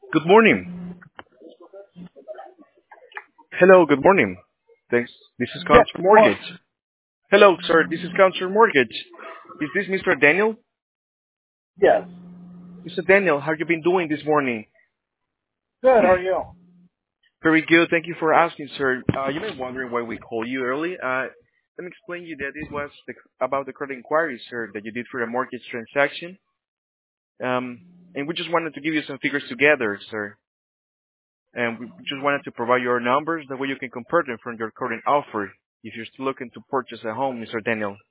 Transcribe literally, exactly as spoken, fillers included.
Good morning. Hello, good morning. Thanks. This is Yeah, Counselor more. Mortgage. Hello, sir. This is Counselor Mortgage. Is this Mister Daniel? Yes. Mister Daniel, how you been doing this morning? Good. How are you? Very good. Thank you for asking, sir. Uh, you may be wondering why we call you early. Uh, let me explain you that it was the, about the credit inquiry, sir, that you did for a mortgage transaction. Um, and we just wanted to give you some figures together, sir. And we just wanted to provide your numbers. That way you can compare them from your current offer if you're still looking to purchase a home, Mister Daniel.